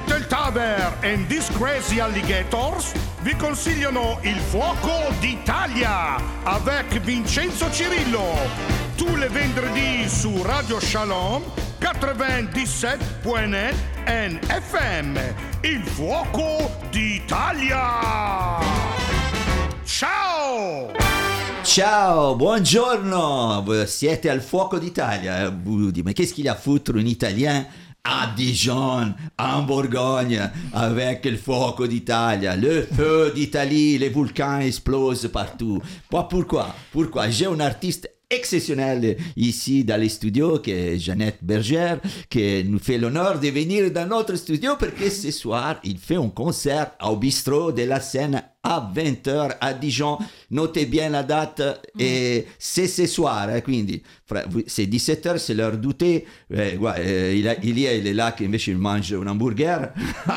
Little Taver and These Crazy Alligators vi consigliano Il Fuoco d'Italia avec Vincenzo Cirillo, tous les vendredis su Radio Shalom 97.net FM. Il Fuoco d'Italia. Ciao! Ciao, buongiorno, siete al Fuoco d'Italia. Vous dites, mais qu'est-ce qu'il y a à foutre un Italien à Dijon, en Bourgogne, avec le Fuoco d'Italia, le feu d'Italie, les volcans explosent partout. Pourquoi? J'ai un artiste exceptionnel ici dans les studios, qui est Jeannette Berger, qui nous fait l'honneur de venir dans notre studio parce que ce soir, il fait un concert au bistrot de la Seine à 20h à Dijon. Notez bien la date, et c'est ce soir, quindi c'est 17h, c'est l'heure du thé. Il est là qui invece il mange un hamburger.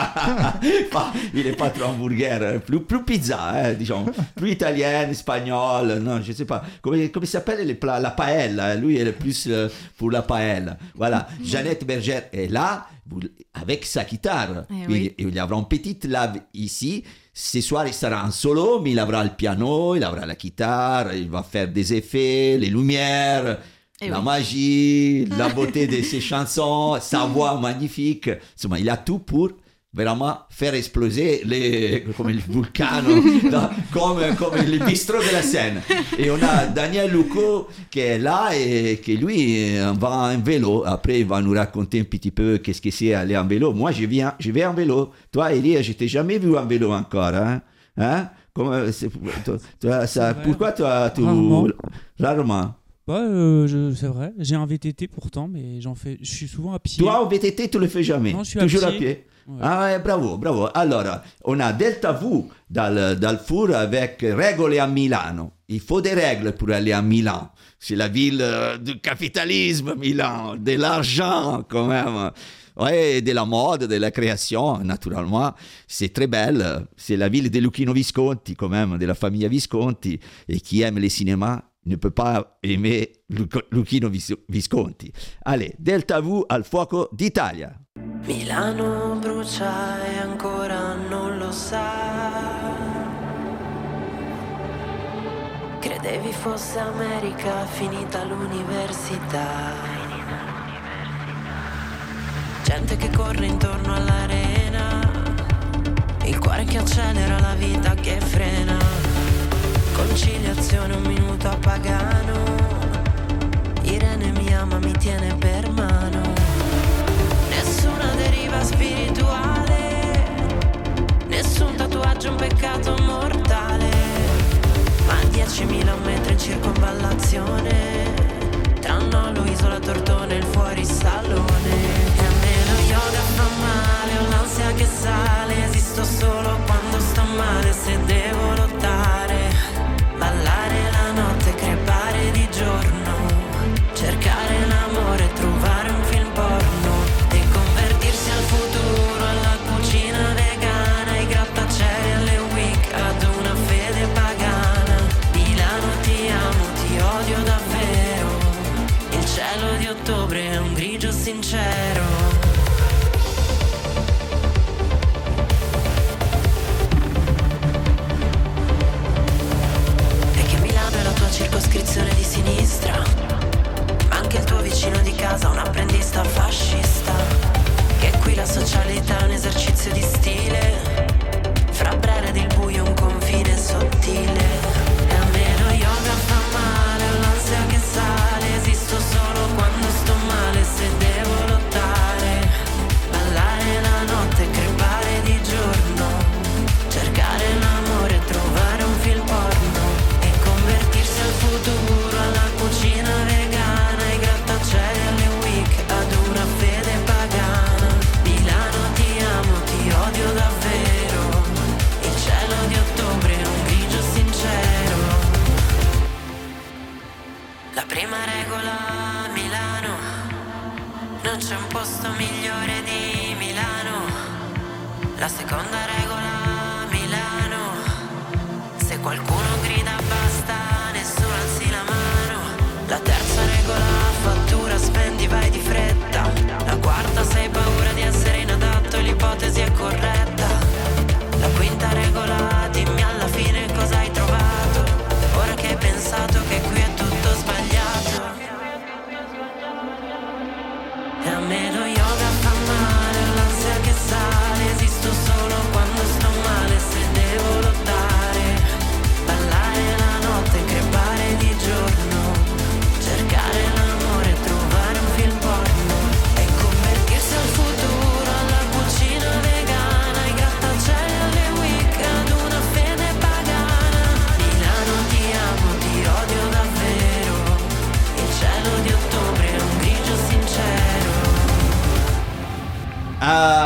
Il n'est pas trop hamburger, plus pizza, disons, plus italien, espagnol, non, je ne sais pas. Comment s'appelle les plats? La paella, lui il est plus pour la paella. Voilà, Jeannette Berger est là avec sa guitare. Il y aura une petite live ici. Ce soir, il sera en solo, mais il aura le piano, il aura la guitare, il va faire des effets, les lumières, la magie, la beauté de ses chansons, sa voix magnifique. Insomma, il a tout pour vraiment faire exploser come il vulcano, come il bistrot de la Seine. Et on a Daniel Luco qui est là et qui lui va en vélo. Après, il va nous raconter un petit peu qu'est-ce que c'est aller en vélo. Moi, je vais en vélo. Toi, Elie, je t'ai jamais vu en vélo encore. Hein? Pourquoi toi, rarement. C'est vrai, j'ai un VTT pourtant, mais je suis souvent à pied. Toi, au VTT, tu le fais jamais? Non, je suis toujours à pied. Ouais. Ah, bravo. Allora, on a Delta V dal four avec regole a Milano. Il faut des règles pour aller à Milan. C'est la ville du capitalisme, Milan, de l'argent quand même. Ouais, de la mode, de la création, naturellement. C'est très belle. C'est la ville de Luchino Visconti, quand même, de la famille Visconti. Et qui aime le cinéma ne peut pas aimer Luchino Visconti. Allez, Delta V al Fuoco d'Italia. Milano brucia e ancora non lo sa. Credevi fosse America, finita l'università. Gente che corre intorno all'arena, il cuore che accelera, la vita che frena. Conciliazione, un minuto a Pagano. Irene mi ama, mi tiene per mano. Nessuna deriva spirituale, nessun tatuaggio un peccato mortale, ma 10.000 metri in circonvallazione, tra Nolo, Isola, Tortone, il fuorissalone. E a me lo yoga fa male, ho l'ansia che sale, esisto solo quando sto male, se devo lottare, ballare la notte, crepare di giorno, cercare l'amore, trovare un film porno. Al futuro, alla cucina vegana, ai grattacieli, alle week, ad una fede pagana. Milano ti amo, ti odio davvero. Il cielo di ottobre è un grigio sincero. E che Milano è la tua circoscrizione di sinistra, ma anche il tuo vicino di casa, un apprendista fascista. Che qui la socialità è un esercizio di stile, fra Brera ed il buio un confine sottile. E a me lo yoga fa male, ho l'ansia che sale, esisto solo quando sto male, se devo lottare, ballare la notte, crepare di giorno, cercare l'amore, trovare un film porno, e convertirsi al futuro, alla cucina vegana, ai grattacieli, alle week, ad una fede pagana. Odio davvero, il cielo di ottobre è un grigio sincero. La prima regola a Milano, non c'è un posto migliore di Milano. La seconda regola a Milano, se qualcuno grida basta, nessuno alzi la mano. La terza regola, fattura, spendi, vai di fretta. La quarta, se hai paura di essere inadatto, l'ipotesi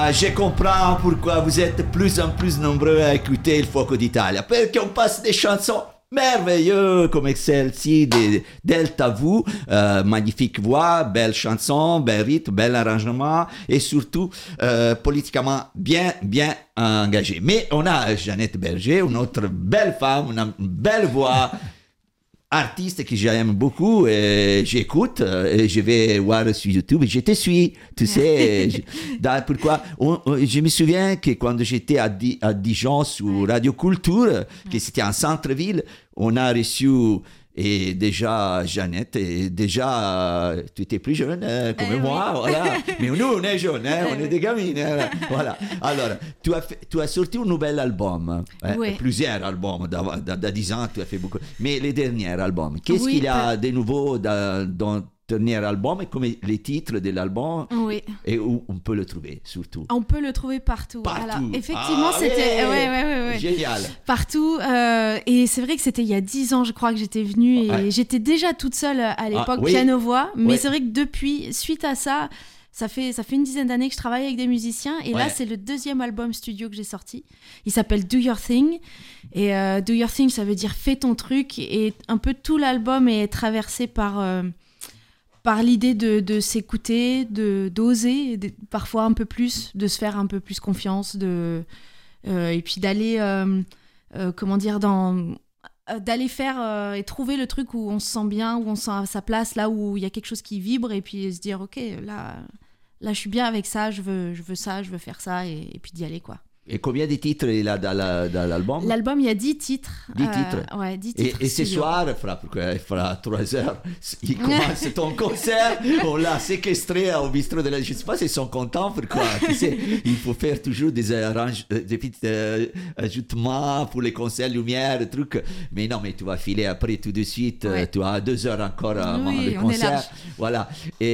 Voilà, je comprends pourquoi vous êtes de plus en plus nombreux à écouter il Fuoco d'Italia. Parce qu'on passe des chansons merveilleuses comme celle-ci de Delta V, magnifique voix, belle chanson, bel rythme, bel arrangement et surtout politiquement bien engagé. Mais on a Jeannette Berger, une autre belle femme, une belle voix, artiste que j'aime beaucoup et j'écoute et je vais voir sur YouTube et je te suis, tu sais. Pourquoi je me souviens que quand j'étais à Dijon sur Radio Culture, que c'était en centre-ville, on a reçu et déjà Jeannette, et déjà tu étais plus jeune comme moi, voilà. Mais nous on est jeunes, on est des gamines, voilà. Alors tu as sorti un nouvel album, plusieurs albums, dans 10 ans tu as fait beaucoup, mais les derniers albums, qu'est-ce qu'il y a de nouveau dans dernier album et comme les titres de l'album et où on peut le trouver surtout. On peut le trouver partout. Alors, effectivement, c'était ouais. Génial. Partout et c'est vrai que c'était il y a 10 ans, je crois que j'étais venue et j'étais déjà toute seule à l'époque piano-voix, mais c'est vrai que depuis, suite à ça, ça fait une dizaine d'années que je travaille avec des musiciens et là c'est le deuxième album studio que j'ai sorti. Il s'appelle Do Your Thing et Do Your Thing ça veut dire fais ton truc et un peu tout l'album est traversé par l'idée de s'écouter, d'oser, parfois un peu plus, de se faire un peu plus confiance, et puis d'aller, d'aller faire et trouver le truc où on se sent bien, où on se sent à sa place, là où il y a quelque chose qui vibre, et puis se dire, ok, là je suis bien avec ça, je veux ça, je veux faire ça, et puis d'y aller, quoi. Et combien de titres il y a dans l'album? L'album, il y a 10 titres. 10 titres? Ouais, 10 titres. Et ce soir, il fera 3 heures. Il commence ton concert. On l'a séquestré au bistrot de la... Je ne sais pas s'ils sont contents, pourquoi. Tu sais, il faut faire toujours des petits ajustements pour les concerts, lumière, trucs. Mais non, mais tu vas filer après tout de suite. Tu as 2 heures encore avant le concert. Voilà.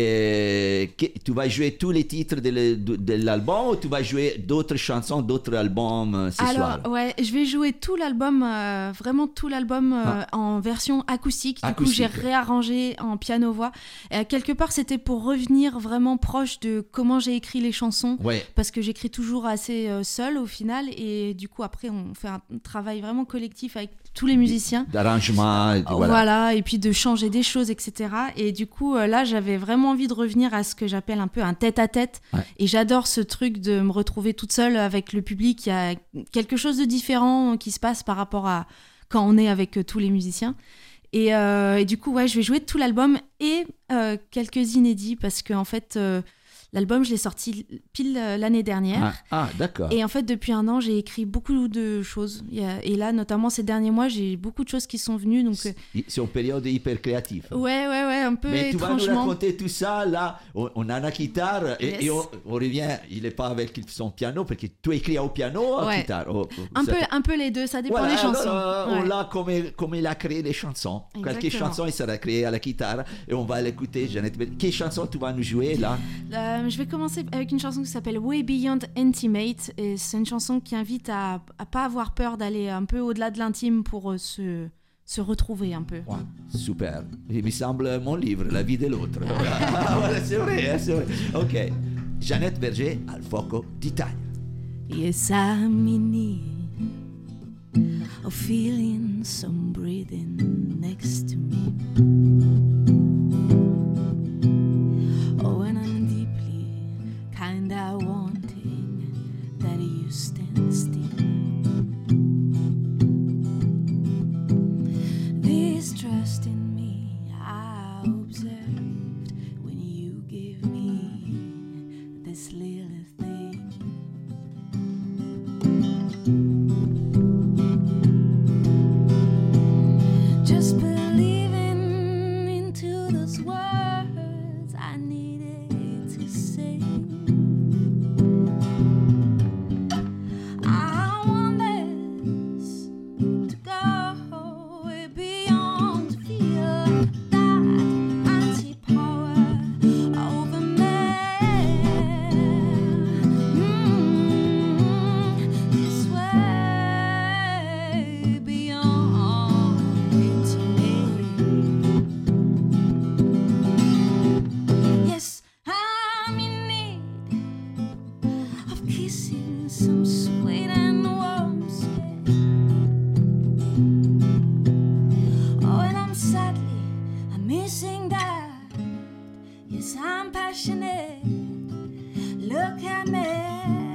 Et tu vas jouer tous les titres de l'album ou tu vas jouer d'autres chansons, d'autres albums ce soir? Ouais, je vais jouer tout l'album, vraiment tout l'album en version acoustique. Du coup, j'ai réarrangé en piano-voix. Quelque part, c'était pour revenir vraiment proche de comment j'ai écrit les chansons. Parce que j'écris toujours assez seule au final. Et du coup, après, on fait un travail vraiment collectif avec tous les musiciens. D'arrangement. Voilà, et puis de changer des choses, etc. Et du coup, là, j'avais vraiment envie de revenir à ce que j'appelle un peu un tête-à-tête. Et j'adore ce truc de me retrouver toute seule avec le public. Il y a quelque chose de différent qui se passe par rapport à quand on est avec tous les musiciens. Et du coup, je vais jouer tout l'album et quelques inédits parce qu'en fait, l'album, je l'ai sorti pile l'année dernière. Ah, d'accord. Et en fait, depuis 1 an, j'ai écrit beaucoup de choses. Et là, notamment ces derniers mois, j'ai beaucoup de choses qui sont venues. Donc, c'est une période hyper créative. Ouais, un peu mais étrangement. Tu vas nous raconter tout ça, là. On a la guitare et on revient. Il n'est pas avec son piano, parce que tu écris au piano ou à la guitare? Un peu les deux, ça dépend des chansons. On l'a comme il a créé les chansons. Exactement. Quelques chansons, il sera créé à la guitare et on va l'écouter. Jeannette, quelle chanson tu vas nous jouer, là? Je vais commencer avec une chanson qui s'appelle Way Beyond Intimate et c'est une chanson qui invite à pas avoir peur d'aller un peu au-delà de l'intime pour se retrouver un peu. Super, il me semble mon livre, La vie de l'autre. C'est vrai, c'est vrai. Ok, Jeannette Berger al Fuoco d'Italia. Yes, I'm in need of feeling some breathing next to me. When I'm deeply kinda wanting that you stand still. This trust in me I observed when you give me this little thing. Just believing missing that. Yes, I'm passionate. Look at me.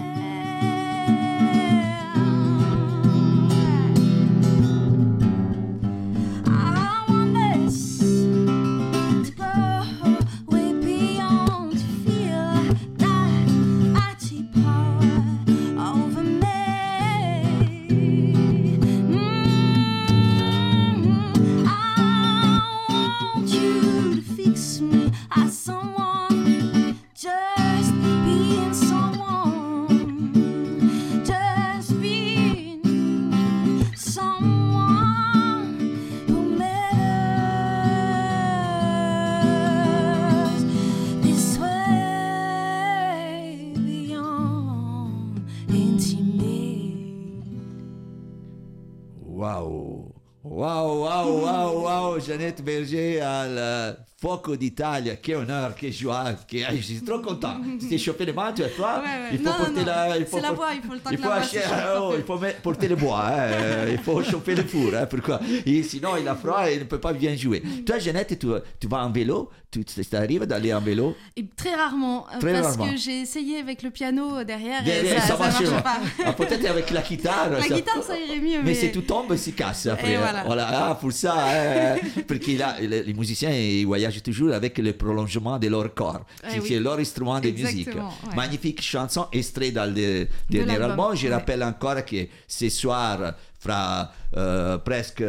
Jeannette Berger al Fuoco d'Italia, che onore, che joie, je suis trop content. Tu t'es chopé les mains, tu as froid? Ouais. Il faut porter la... C'est la voix, il faut le temps que la voix se chauffe. Il faut porter le bois, il faut chauffer le four, pourquoi? Et sinon il a froid et il ne peut pas bien jouer. Toi, Jeannette, tu vas en vélo? Tu arrives d'aller en vélo? Et très rarement, que j'ai essayé avec le piano derrière et ça marche pas. Ah, peut-être avec la guitare. La guitare, ça irait mieux. Mais si tout tombe, ça casse après. Et voilà. Ah, pour ça, parce que les musiciens ils voyagent toujours avec le prolongement de leur corps. C'est leur instrument de musique. Ouais. Magnifique chanson, extrait dans le dernier album. Je rappelle encore que ce soir, fra presque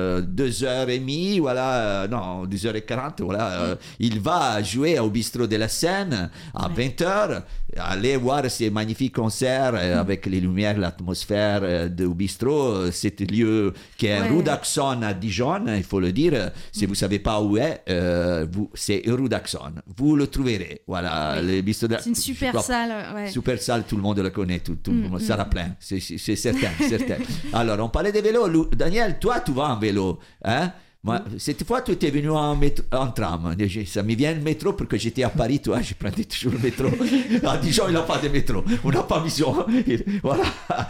2h30, voilà, non, 2h40, voilà, il va jouer au Bistrot de la Seine à 20h. Allez voir ces magnifiques concerts avec les lumières, l'atmosphère du Bistrot. C'est un lieu qui est rue d'Axon à Dijon, il faut le dire. Si vous ne savez pas où est, c'est rue d'Axon. Vous le trouverez. Voilà, le Bistrot. C'est une super salle. Ouais. Super salle, tout le monde le connaît, tout le monde sera plein, c'est certain, certain. Alors, on parlait des vélos. Daniel, toi, tu vas en vélo, hein? Moi, cette fois, tu étais venu en tram. Ça me vient le métro parce que j'étais à Paris, toi, je prenais toujours le métro. À Dijon, il n'y a pas de métro. On n'a pas vision. Voilà.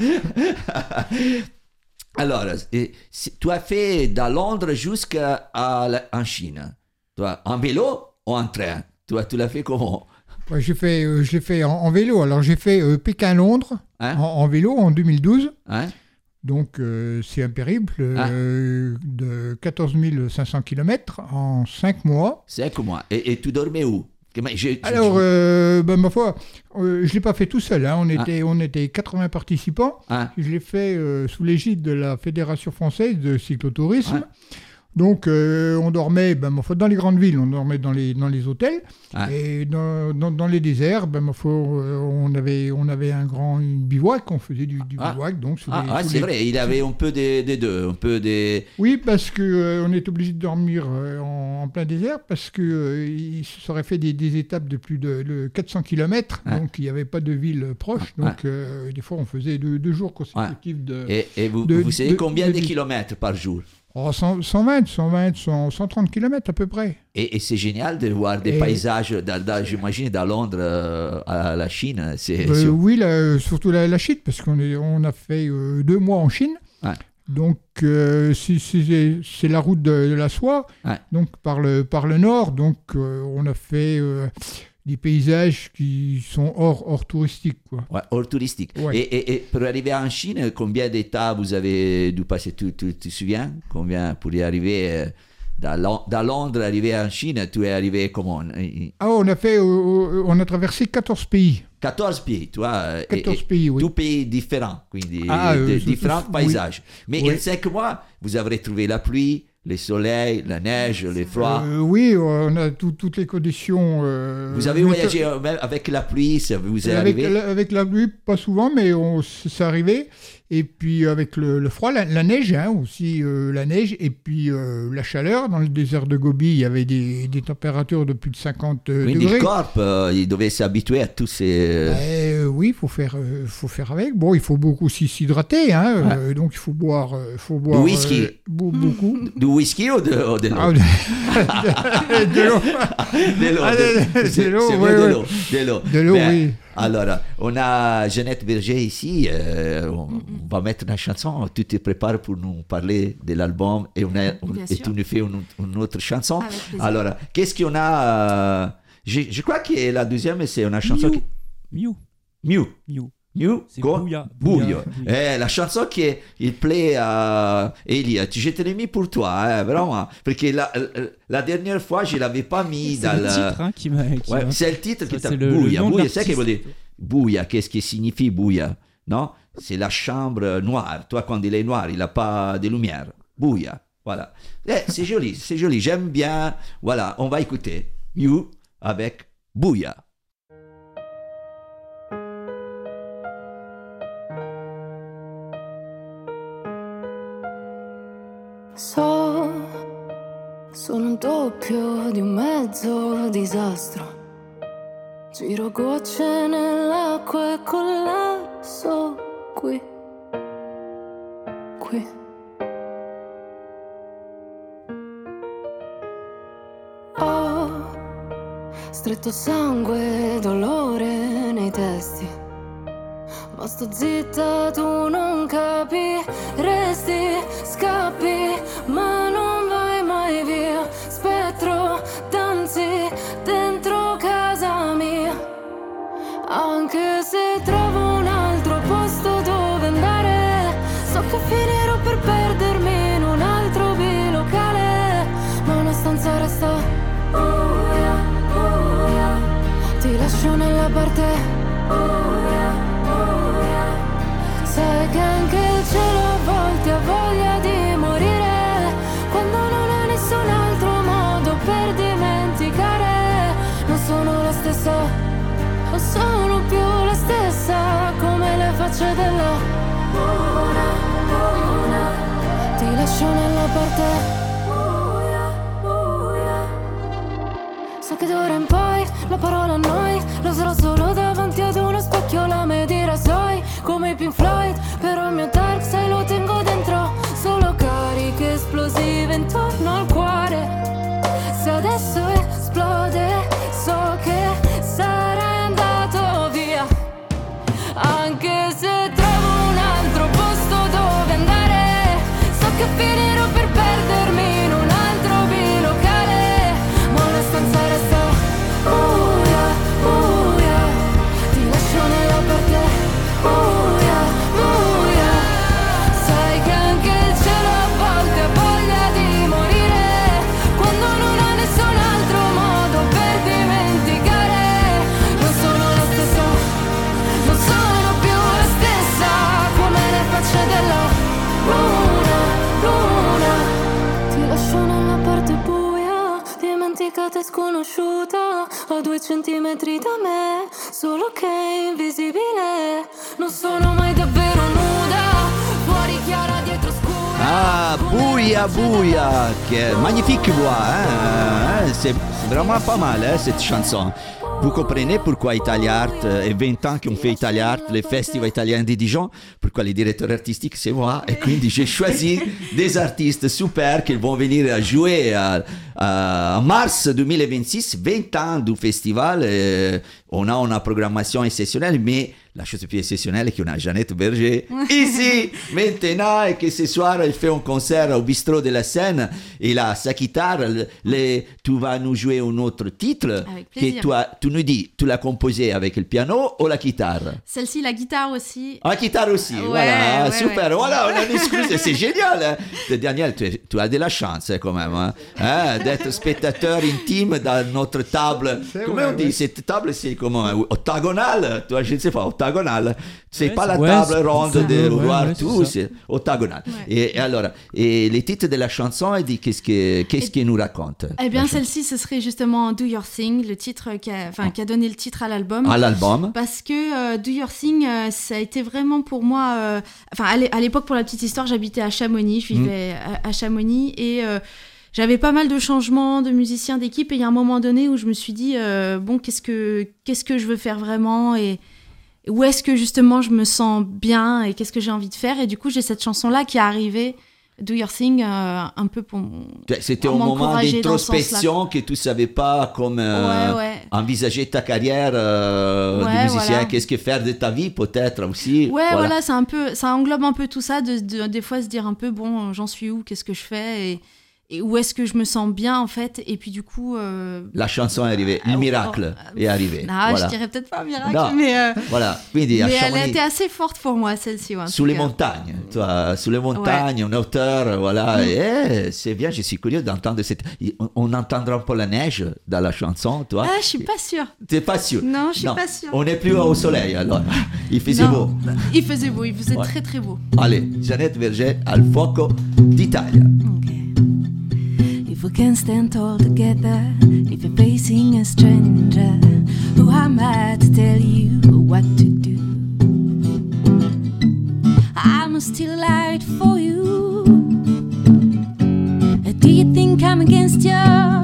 Alors, tu as fait de Londres jusqu'en Chine. Toi, en vélo ou en train? Toi, tu l'as fait comment? Ouais, je l'ai fait en vélo. Alors, j'ai fait Pékin-Londres en vélo en 2012. Hein? Donc, c'est un périple de 14 500 km en 5 mois. 5 mois. Et tu dormais où? Alors, ma foi, je ne l'ai pas fait tout seul. Hein. On était 80 participants. Je l'ai fait sous l'égide de la Fédération française de cyclotourisme. Donc, on dormait dans les grandes villes, on dormait dans les hôtels. Et dans les déserts, on avait un grand bivouac, on faisait du bivouac. Donc, c'est vrai, il avait un peu des deux. Oui, parce qu'on est obligé de dormir en plein désert, parce qu'il se serait fait des étapes de plus de 400 km, donc il n'y avait pas de ville proche. Donc, des fois, on faisait 2 jours consécutifs de... Et vous savez combien de kilomètres par jour? 120, 130 km à peu près. Et c'est génial de voir des paysages, j'imagine, dans Londres à la Chine. Oui, surtout la Chine, parce qu'on a fait 2 mois en Chine. Donc, c'est la route de la soie, donc par le nord. Donc, on a fait... des paysages qui sont hors touristique, quoi. Ouais, hors touristique. Ouais. Et pour arriver en Chine, combien d'étapes vous avez dû passer? Tu te souviens? Combien pour y arriver dans Londres, arriver en Chine, tu es arrivé comment? On a traversé 14 pays. 14 pays, tu vois. 14 pays, oui. Tous pays différents, différents paysages. Mais en 5 mois, vous avez trouvé la pluie, le soleil, la neige, le froid. Oui, on a toutes les conditions. Vous avez voyagé même avec la pluie, ça vous est arrivé? Avec la pluie, pas souvent, mais c'est arrivé. Et puis avec le froid, la neige aussi, la neige, et puis la chaleur. Dans le désert de Gobi, il y avait des températures de plus de 50 degrés. Le corps, il devait s'habituer à tous ces... oui, il faut faire avec. Bon, il faut beaucoup aussi s'hydrater, hein, donc il faut boire du whisky. Beaucoup. Du whisky ou de l'eau? De l'eau. De l'eau, oui. Alors, on a Jeannette Berger ici. On va mettre une chanson. Tu te prépares pour nous parler de l'album et tu nous fais une autre chanson. Alors, qu'est-ce qu'on a je crois que la deuxième, c'est une chanson Miu. C'est Bouya. La chanson qui plaît à Elia. Je te l'ai mis pour toi, vraiment. Parce que la dernière fois, je ne l'avais pas mis dans le titre qui m'a... c'est le titre qui t'a... Bouya. Bouya, c'est ce qu'il veut dire. Bouya, qu'est-ce qui signifie Bouya? Non? C'est la chambre noire. Toi, quand il est noir, il n'a pas de lumière. Bouya. Voilà. C'est joli. J'aime bien. Voilà, on va écouter Miu avec Bouya. Sono un doppio di un mezzo disastro. Giro gocce nell'acqua e collasso qui. Ho stretto sangue e dolore nei testi. Ma sto zitta, tu non capiresti. Scappi, ma non vai mai via. Spettro, danzi dentro casa mia. Anche se trovo un altro posto dove andare, so che finirò per perdermi in un altro bilocale. Ma una stanza resta buia. Ti lascio nella parte sai che anche il cielo a volte ha voglia di morire, quando non ha nessun altro modo per dimenticare. Non sono la stessa, non sono più la stessa, come le facce della luna. Ti lascio nella parte buia. So che d'ora in poi la parola noi lo userò solo davanti ad uno specchio. La medira sai come i Pink Floyd, però il mio dark side lo tengo dentro. Solo cariche esplosive intorno al cuore. Se adesso esplode so che sarai andato via. Anche se trovo un altro posto dove andare, so che finirò per perdermi in un altro bilocale. Ma una stanza resta buia. Ti lascio nella parte buia. Sai che anche il cielo a volte ha voglia di morire, quando non ha nessun altro modo per dimenticare. Non sono la stessa, non sono più la stessa, come le facce della luna. Ti lascio nella parte buia, dimenticata e sconosciuta, a 2 centimetri da me, solo che è invisibile. Non sono mai davvero nuda, fuori chiara dietro scura. Ah, Bouya, magnifique voix, hein? C'est vraiment pas mal, hein, cette chanson. Vous comprenez pourquoi Italia Art et 20 ans qu'on fait Italia Art, les festivals italiens de Dijon, pourquoi les directeurs artistiques c'est moi, et quindi j'ai choisi des artistes super qui vont venir à jouer en mars 2026, 20 ans du festival. On a une programmation exceptionnelle, mais la chose plus exceptionnelle est qu'on a Jeannette Berger ici, maintenant, et que ce soir, elle fait un concert au bistrot de la Seine. Il a sa guitare. Tu vas nous jouer un autre titre que tu nous dis, tu l'as composé avec le piano ou la guitare? Celle-ci, la guitare aussi. La guitare aussi, voilà, super. Voilà, on a une excuse, c'est génial. Hein. Daniel, tu as de la chance quand même, hein, d'être spectateur intime dans notre table. Comment on dit? Cette table, c'est comment? Octagonale? Toi, je ne sais pas, octagonale. C'est pas la table ronde de voir tout, c'est octagonale. Ouais. Et alors, les titres de la chanson, elle dit qu'est-ce qu'elle nous raconte? Eh bien, celle-ci, ce serait justement Do Your Thing, le titre qui a donné le titre à l'album. À l'album. Parce que Do Your Thing, ça a été vraiment pour moi... à l'époque, pour la petite histoire, j'habitais à Chamonix, je vivais à Chamonix, et... j'avais pas mal de changements de musiciens, d'équipe, et il y a un moment donné où je me suis dit, qu'est-ce que je veux faire vraiment, et où est-ce que justement je me sens bien et qu'est-ce que j'ai envie de faire. Et du coup, j'ai cette chanson-là qui est arrivée, Do Your Thing, un peu pour C'était un moment d'introspection que tu ne savais pas comment envisager ta carrière de musicien. Voilà. Qu'est-ce que faire de ta vie peut-être aussi. Voilà, ça englobe un peu tout ça, des fois se dire un peu, bon, j'en suis où, qu'est-ce que je fais et où est-ce que je me sens bien en fait. Et puis du coup... La chanson est arrivée, le miracle est arrivé. Non, je dirais peut-être pas un miracle, mais... Voilà. Quindi, mais elle a été assez forte pour moi, celle-ci. Sous les montagnes, toi, sous les montagnes, en hauteur, voilà. Et c'est bien, je suis curieux d'entendre cette... On entendra un peu la neige dans la chanson, toi. Ah, je suis pas sûre. T'es pas sûre? Non, je suis pas sûre. On n'est plus au soleil, alors. Il faisait beau. Il faisait beau, il faisait très très beau. Allez, Jeannette Berger, Al Fuoco d'Italia. If we can stand all together, if you're facing a stranger, who am I to tell you what to do? I'm still light for you. Do you think I'm against you?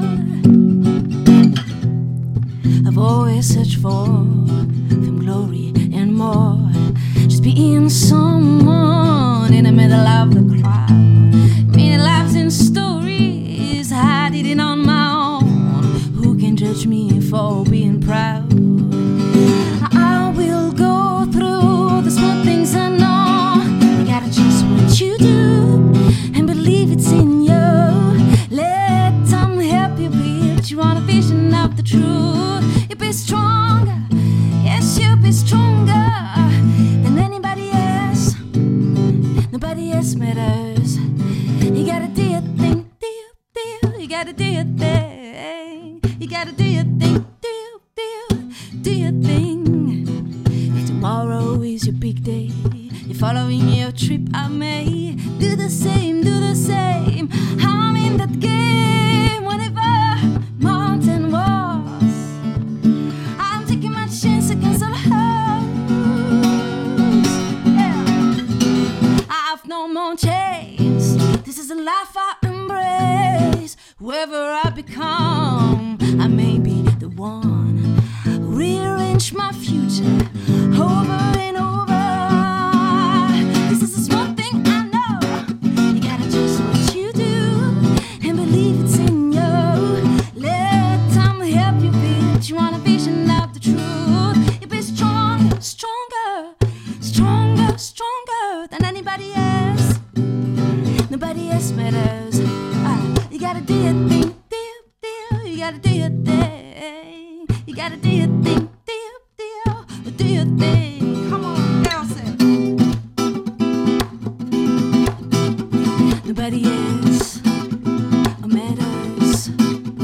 I've always searched for some glory and more. Just being someone in the middle of the crowd. Many lives and stories I did it on my own. Who can judge me for being proud? I will go through the small things I know. You gotta trust what you do and believe it's in you. Let them help you build. You want a vision of the truth. You be stronger. Yes, you be stronger than anybody else. Nobody else matters. You gotta do your thing, you gotta do your thing. You gotta do your thing, do your thing. If tomorrow is your big day, you're following your trip, I may do the same, do the same. I'm in that game, whatever mountain was. I'm taking my chance against all odds. Yeah. I've no more chance. This is a life I embrace. Whoever I become, I may be the one who rearrange my future over and over. This is a small thing I know. You gotta trust what you do and believe it's in you. Let time help you build. You want a vision of the truth. You be stronger, stronger, stronger, stronger than anybody else. Nobody else matters. You gotta do your thing, you gotta do your thing. You gotta do your thing, do your thing. Come on, girl, say. Nobody else matters.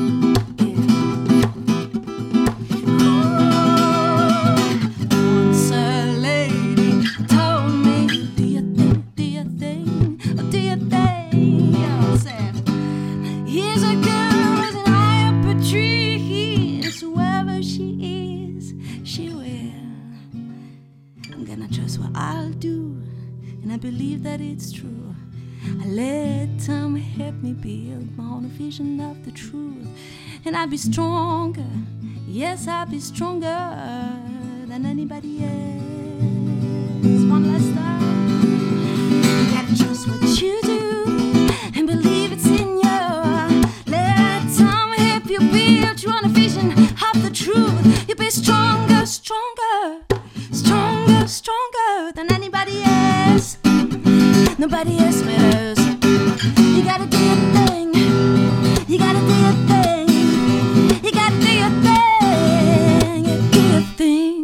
Once a lady told me, do your thing, do your thing, do your thing. Girl, say. Here's a girl with an eye up a tree. Whoever she is, she will. I'm gonna trust what I'll do, and I believe that it's true. I let time help me build my own vision of the truth, and I'll be stronger. Yes, I'll be stronger than anybody else. One last time. You gotta trust what you do and believe it's in you. Let time help you build. You want a vision of the truth. You be stronger, stronger, stronger, stronger than anybody else. Nobody else matters. You gotta do your thing. You gotta do your thing. You gotta do your thing. You do your thing.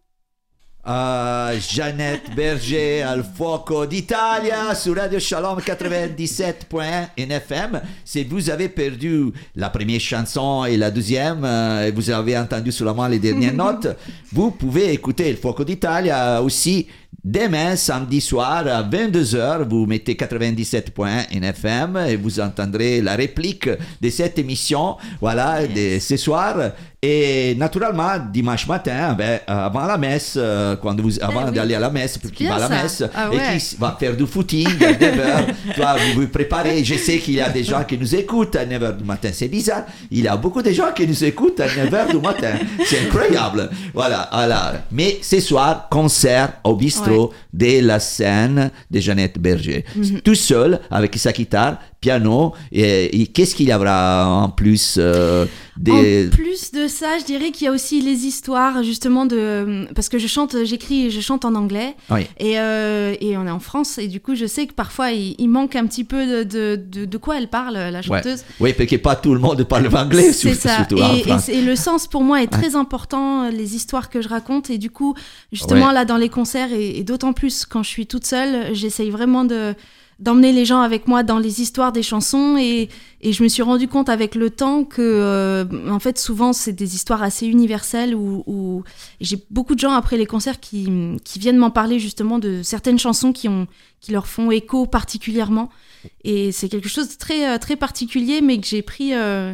Jeannette Berger, Al Fuoco d'Italia sur Radio Shalom 97.1 FM. Si vous avez perdu la première chanson et la deuxième, et vous avez entendu seulement les dernières notes, vous pouvez écouter El Fuoco d'Italia aussi demain, samedi soir à 22h. Vous mettez 97.1 FM et vous entendrez la réplique de cette émission, voilà, de ce soir. Et naturellement, dimanche matin, avant la messe, avant d'aller à la messe, pour qui va à la messe, et qui va faire du footing à 9h, toi, vous vous préparez. Je sais qu'il y a des gens qui nous écoutent à 9h du matin. C'est bizarre. Il y a beaucoup de gens qui nous écoutent à 9h du matin. C'est incroyable. Voilà. Mais ce soir, concert au bistrot de la scène de Jeannette Berger. Tout seul, avec sa guitare, piano. Et qu'est-ce qu'il y aura en plus En plus de ça, je dirais qu'il y a aussi les histoires, justement, parce que j'écris et je chante en anglais. Oui. Et on est en France. Et du coup, je sais que parfois, il manque un petit peu de quoi elle parle, la chanteuse. Oui, parce que pas tout le monde parle anglais, c'est ça. Surtout en France. Et le sens, pour moi, est très important, les histoires que je raconte. Et du coup, justement, là, dans les concerts, et d'autant plus quand je suis toute seule, j'essaye vraiment d'emmener les gens avec moi dans les histoires des chansons et je me suis rendu compte avec le temps que en fait souvent c'est des histoires assez universelles où j'ai beaucoup de gens après les concerts qui viennent m'en parler justement de certaines chansons qui leur font écho particulièrement et c'est quelque chose de très, très particulier mais que j'ai pris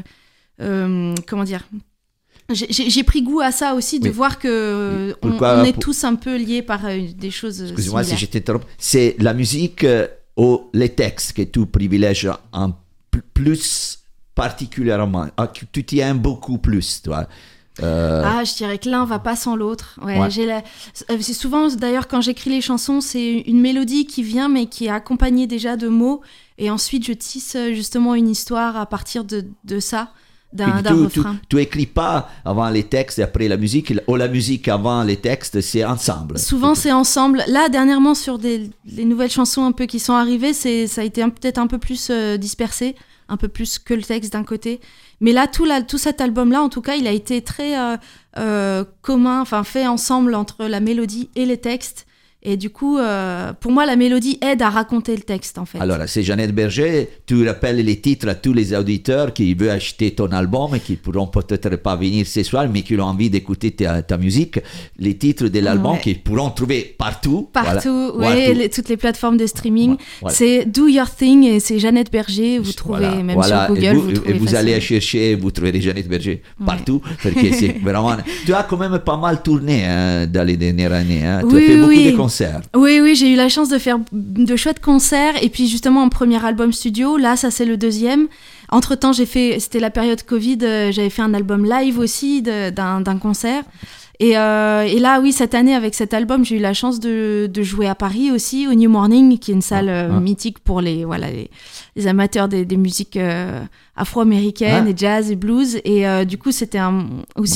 comment dire, j'ai pris goût à ça aussi, de voir que on est tous un peu liés par des choses Excuse-moi similaires. si je t'interromps. C'est la musique ou les textes que tu privilèges en plus particulièrement, que tu tiens beaucoup plus, toi. Je dirais que l'un va pas sans l'autre. C'est souvent, d'ailleurs, quand j'écris les chansons, c'est une mélodie qui vient, mais qui est accompagnée déjà de mots. Et ensuite, je tisse justement une histoire à partir de ça. D'un refrain. Tu écris pas avant les textes et après la musique, ou la musique avant les textes, c'est ensemble. Souvent c'est ensemble. Là dernièrement sur les nouvelles chansons un peu qui sont arrivées, ça a été peut-être un peu plus dispersé, un peu plus que le texte d'un côté. Mais là tout cet album-là, en tout cas, il a été très commun, enfin fait ensemble entre la mélodie et les textes. Et du coup, pour moi, la mélodie aide à raconter le texte, en fait. Alors, c'est Jeannette Berger. Tu rappelles les titres à tous les auditeurs qui veulent acheter ton album et qui pourront peut-être pas venir ce soir, mais qui ont envie d'écouter ta musique. Les titres de l'album qu'ils pourront trouver partout. Toutes les plateformes de streaming. C'est Do Your Thing et c'est Jeannette Berger. Vous trouvez même sur Google. Vous trouvez vous allez chercher, vous trouverez Jeannette Berger partout. Parce que c'est vraiment... Tu as quand même pas mal tourné dans les dernières années. Tu as fait beaucoup de concerts. Oui, j'ai eu la chance de faire de chouettes concerts et puis justement un premier album studio, là ça c'est le deuxième. Entre-temps c'était la période Covid, j'avais fait un album live aussi d'un concert. Et là, oui, cette année, avec cet album, j'ai eu la chance de jouer à Paris aussi, au New Morning, qui est une salle mythique pour les les amateurs des musiques afro-américaines, et jazz et blues. Et du coup, c'était aussi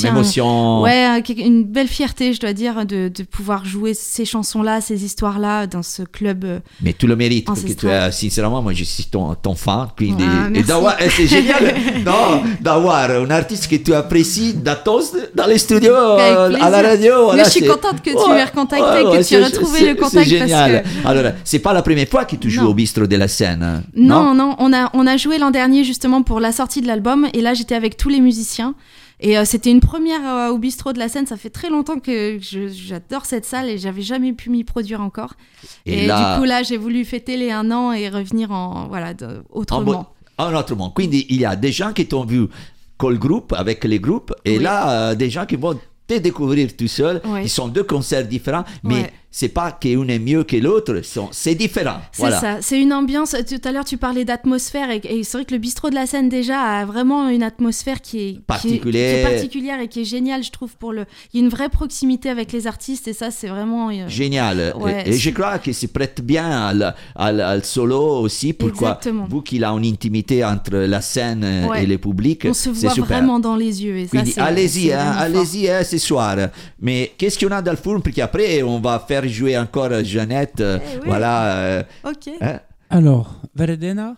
une belle fierté, je dois dire, de pouvoir jouer ces chansons-là, ces histoires-là dans ce club. Mais tu le mérites, parce que tu es, sincèrement, moi je suis ton fan. Quindi, merci. C'est génial d'avoir un artiste que tu apprécies dans les studios, à la radio. Mais je suis contente que tu m'aies recontacté, que tu aies retrouvé le contact. C'est génial. Parce que... Alors, c'est pas la première fois que tu joues au bistrot de la scène. Non, on a joué l'an dernier justement pour la sortie de l'album et là j'étais avec tous les musiciens et c'était une première au bistrot de la scène. Ça fait très longtemps que j'adore cette salle et j'avais jamais pu m'y produire encore et là... du coup là j'ai voulu fêter les 1 an et revenir autrement. Autrement. Quindi il y a des gens qui t'ont vu avec les groupes et là des gens qui vont te découvrir tout seul. Ils sont 2 concerts différents, mais c'est pas qu'une est mieux que l'autre, c'est différent. C'est ça, c'est une ambiance. Tout à l'heure, tu parlais d'atmosphère et c'est vrai que le bistrot de la scène déjà a vraiment une atmosphère qui est particulière et qui est géniale, je trouve. Il y a une vraie proximité avec les artistes et ça, c'est vraiment génial. Et je crois que ça prête bien al solo aussi. Pourquoi Exactement. Vous qu'il a une intimité entre la scène et le public, on se voit vraiment dans les yeux. Et quindi ça, allez-y ce soir. Mais qu'est-ce qu'on a dans le four? Parce qu'après, on va faire jouer encore Jeannette. Voilà. Ok. Alors, Verdena.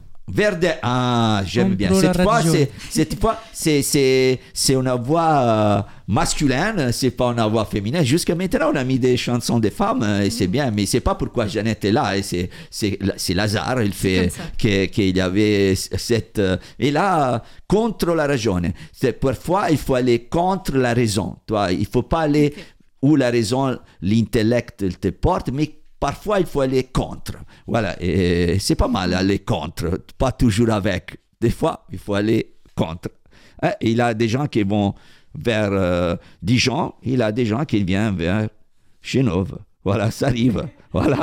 J'aime bien. Cette fois, c'est une voix masculine, c'est pas une voix féminine. Jusqu'à maintenant, on a mis des chansons des femmes et c'est bien, mais c'est pas pourquoi Jeannette est là. Et c'est Lazare, il fait qu'il y avait cette. Et là, contre la raison. Parfois, il faut aller contre la raison. Toi, il faut pas aller où la raison, l'intellect te porte, mais parfois il faut aller contre. Voilà, et c'est pas mal aller contre, pas toujours avec. Des fois, il faut aller contre. Et il y a des gens qui vont vers Dijon, il a des gens qui viennent vers Genève. Voilà, ça arrive. Voilà.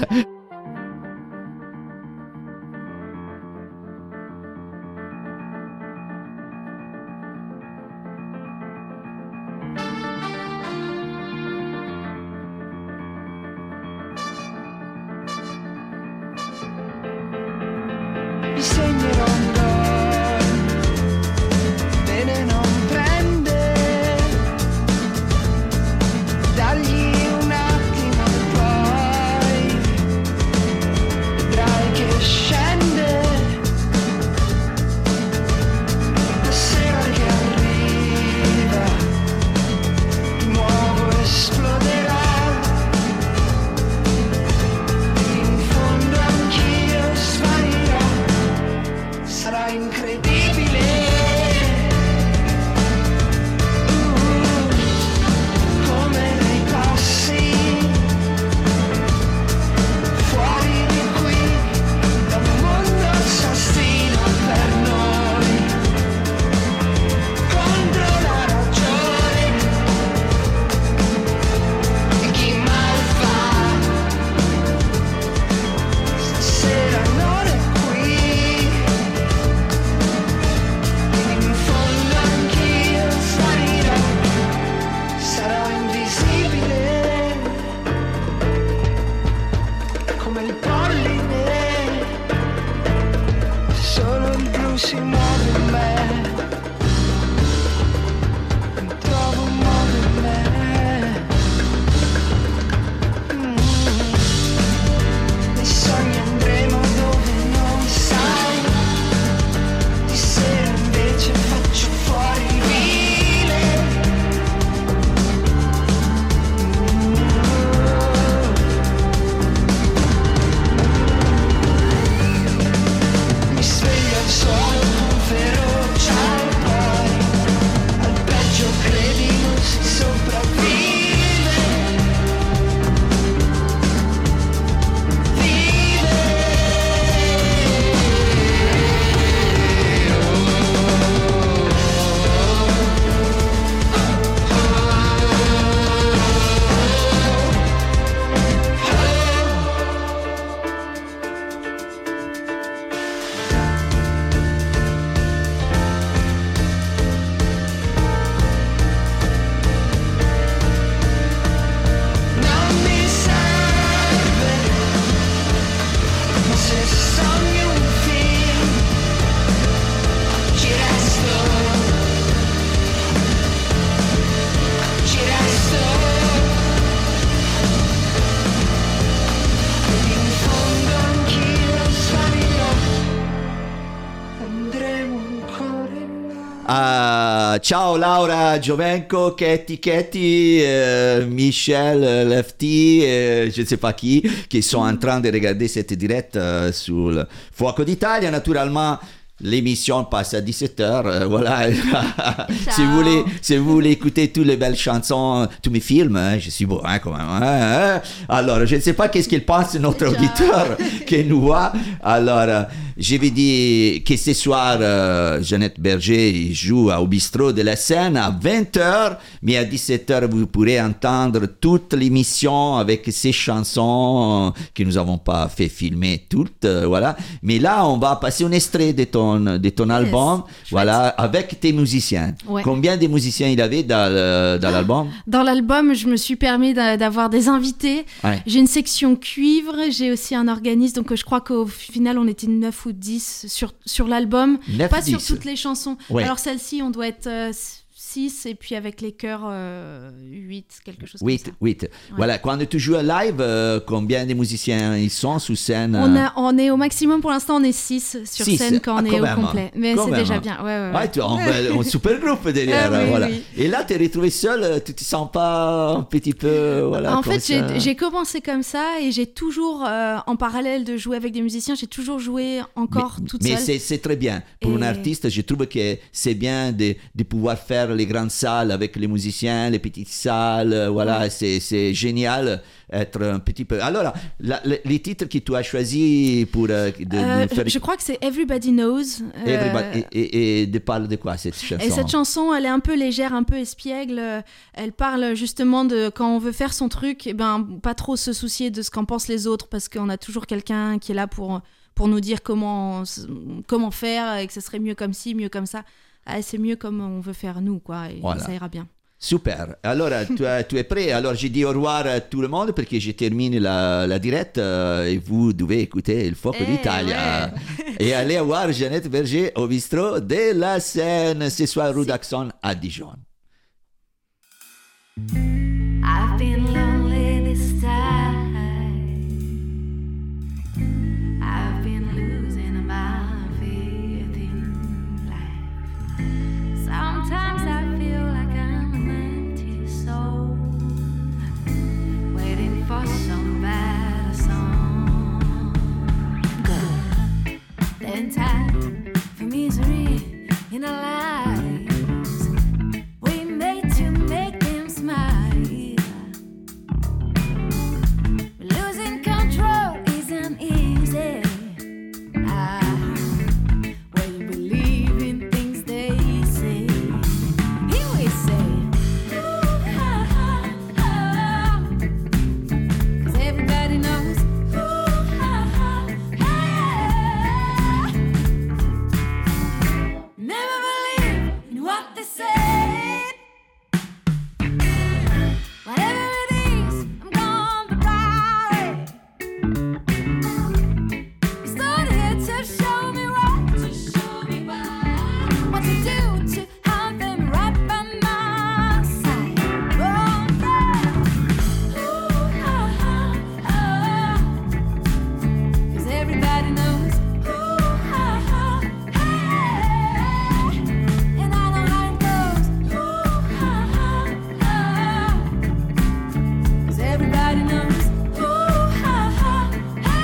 Ciao Laura Giovenco, Katy, Michel, Lefty, je ne sais pas qui sont en train de regarder cette direct sul Fuoco d'Italia. Naturellement, l'émission passe à 17h, voilà. si vous voulez écouter toutes les belles chansons, tous mes films, je suis beau quand même. Alors, je ne sais pas qu'est-ce qu'il pense notre auditeur qui nous voit. Alors, je vais dire que ce soir, Jeannette Berger joue au bistrot de la Seine à 20h, mais à 17h, vous pourrez entendre toute l'émission avec ces chansons que nous n'avons pas fait filmer toutes, voilà. Mais là, on va passer un extrait de ton album, voilà, avec tes musiciens. Ouais. Combien de musiciens il avait dans l'album? Dans l'album, je me suis permis d'avoir des invités. Ouais. J'ai une section cuivre, j'ai aussi un organiste, donc je crois qu'au final, on était 9 ou 10 sur l'album, pas 10. Sur toutes les chansons. Ouais. Alors celle-ci, on doit être 6 et puis avec les chœurs 8, quelque chose comme ça. 8. Ouais. Voilà, quand tu joues live, combien de musiciens ils sont sous scène? On est au maximum pour l'instant, on est 6 sur scène quand on est au complet. Mais c'est déjà bien. Ouais, tu as un super groupe derrière. Oui, voilà. Oui. Et là, tu es retrouvé seul, tu te sens pas un petit peu... Voilà, en fait, j'ai commencé comme ça et j'ai toujours, en parallèle de jouer avec des musiciens, j'ai toujours joué toute seule. Mais c'est très bien. Pour un artiste, je trouve que c'est bien de pouvoir faire faire les grandes salles avec les musiciens, les petites salles, voilà, c'est génial être un petit peu... Alors, les titres que tu as choisis pour de faire... Je crois que c'est Everybody Knows. Et de parle de quoi, cette chanson? Et cette chanson, elle est un peu légère, un peu espiègle. Elle parle justement de quand on veut faire son truc, pas trop se soucier de ce qu'en pensent les autres, parce qu'on a toujours quelqu'un qui est là pour nous dire comment faire, et que ce serait mieux comme ci, mieux comme ça. C'est mieux comme on veut faire nous, quoi, et ça ira bien. Super. Alors, tu es prêt? Alors, j'ai dit au revoir à tout le monde parce que je termine la dirette et vous devez écouter Il Fuoco d'Italia. Et aller voir Jeannette Berger au bistrot de la Seine ce soir rue d'Axon à Dijon. I've been lonely this time. I've been losing my faith in life. Sometimes I feel like I'm an empty soul, waiting for some better song. Good. Then time for misery in our lives. We made to make them smile. Losing control isn't easy. When you believe in things they say, here we say, ooh, ha, ha, ha. 'Cause everybody knows, ooh, ha, ha, ha. Never believe in what they say. Whatever it is, I'm gonna buy it. You stood here to show me what to do to have them right by my side. Oh, yeah. Ooh, ha, ha, ha. 'Cause everybody knows, ooh, ha, ha, ha. And I know how it goes, ooh, ha, ha, ha. 'Cause everybody knows, ooh, ha, ha, ha.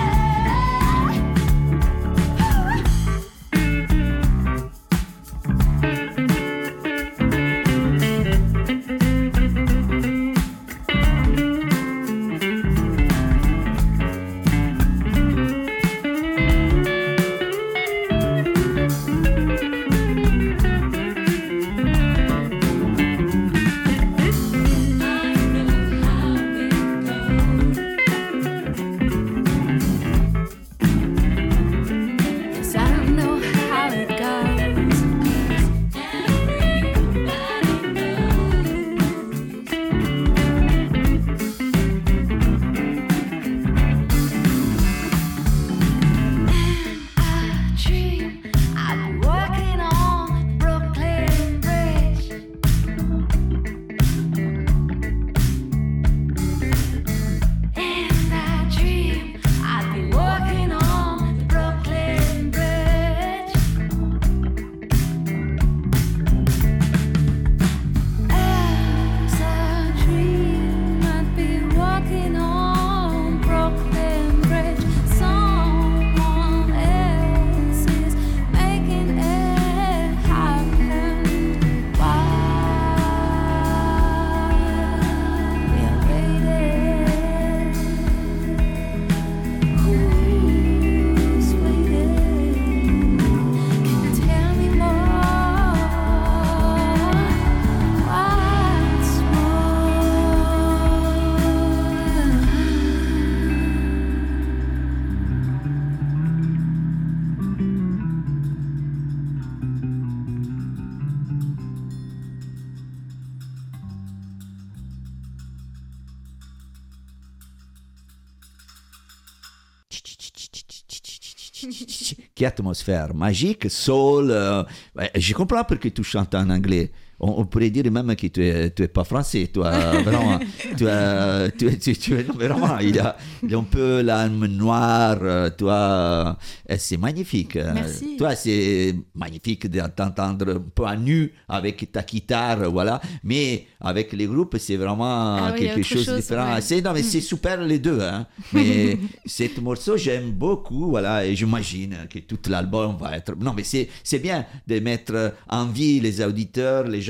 Yes, I know how it goes. I dream I'm walking on Brooklyn Bridge. And I dream I'd be walking on the Brooklyn Bridge. As I dream I'd be walking on Brooklyn Bridge. Someone else is making it happen while we're waiting. Who's waiting? Can you tell me more? What's more? Quelle atmosphère magique, soul. Je comprends pourquoi tu chantes en anglais. On pourrait dire même que tu es pas français, toi. Vraiment, tu es vraiment. Il y a un peu l'âme noire, toi. C'est magnifique. Merci. Toi, c'est magnifique de t'entendre un peu à nu avec ta guitare, voilà. Mais avec les groupes, c'est vraiment quelque chose de différent. Ouais. Non, mais c'est super les deux. Hein. Mais cet morceau, j'aime beaucoup, voilà. Et j'imagine que tout l'album va être. Non, mais c'est bien de mettre en vie les auditeurs, les gens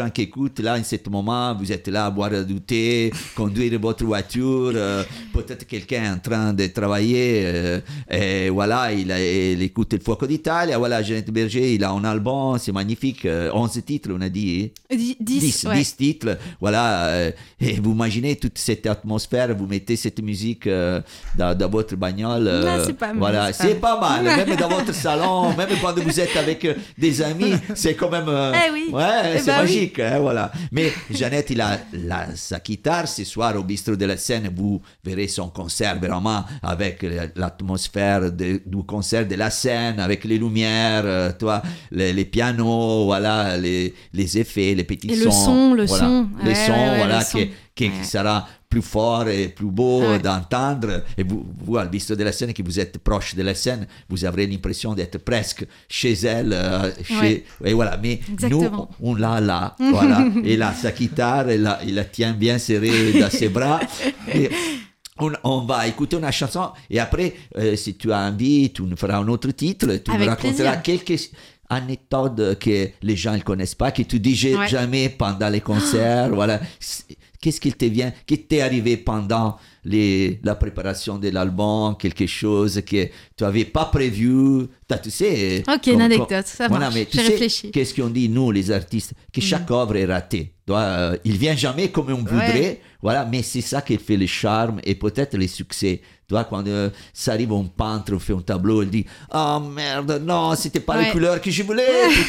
gens qui écoutent, là, en ce moment, vous êtes là à boire du thé, conduire votre voiture, peut-être quelqu'un est en train de travailler, et voilà, il écoute le Fuoco d'Italia, voilà, Jeannette Berger, il a un album, c'est magnifique, 11 titres, on a dit 10 titres, voilà, et vous imaginez toute cette atmosphère, vous mettez cette musique dans votre bagnole, c'est pas mal, voilà, c'est pas mal, même dans votre salon, même quand vous êtes avec des amis, c'est quand même c'est magique, hein, voilà. Mais Jeannette, il a sa guitare ce soir au Bistrot de la Seine, vous verrez son concert vraiment avec l'atmosphère du concert de la scène, avec les lumières, les pianos, voilà, les effets, les petits sons, le son, les sons, voilà, qui sera plus fort et plus beau d'entendre. Et vous, à Bistrot de la Seine, qui vous êtes proche de la scène, vous aurez l'impression d'être presque chez elle, et voilà. Mais exactement. Nous, on l'a là, voilà. Et là, sa guitare, il la tient bien serrée dans ses bras. Et on va écouter une chanson, et après, si tu as envie, tu nous feras un autre titre, tu nous raconteras quelques anecdotes que les gens ne connaissent pas, que tu dis jamais pendant les concerts, voilà. Qu'est-ce qui t'est arrivé pendant la préparation de l'album, quelque chose que tu n'avais pas prévu, tu sais. Ok, une anecdote, ça marche, j'ai réfléchi. Qu'est-ce qu'on dit, nous, les artistes, que chaque œuvre est ratée. Il ne vient jamais comme on voudrait, voilà, mais c'est ça qui fait le charme et peut-être le succès. Quand ça arrive un peintre, on fait un tableau, il dit « Oh merde, non, c'était pas la couleur que je voulais !»